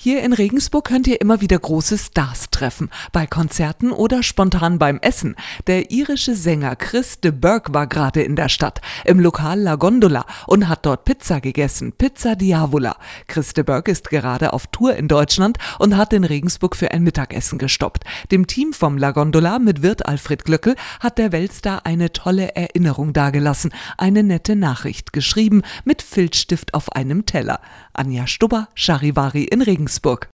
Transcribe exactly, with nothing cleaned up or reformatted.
Hier in Regensburg könnt ihr immer wieder große Stars treffen, bei Konzerten oder spontan beim Essen. Der irische Sänger Chris de Burgh war gerade in der Stadt, im Lokal La Gondola und hat dort Pizza gegessen, Pizza Diavola. Chris de Burgh ist gerade auf Tour in Deutschland und hat in Regensburg für ein Mittagessen gestoppt. Dem Team vom La Gondola mit Wirt Alfred Glöckl hat der Weltstar eine tolle Erinnerung dagelassen, eine nette Nachricht geschrieben mit Filzstift auf einem Teller. Anja Stubber, Charivari in Regensburg.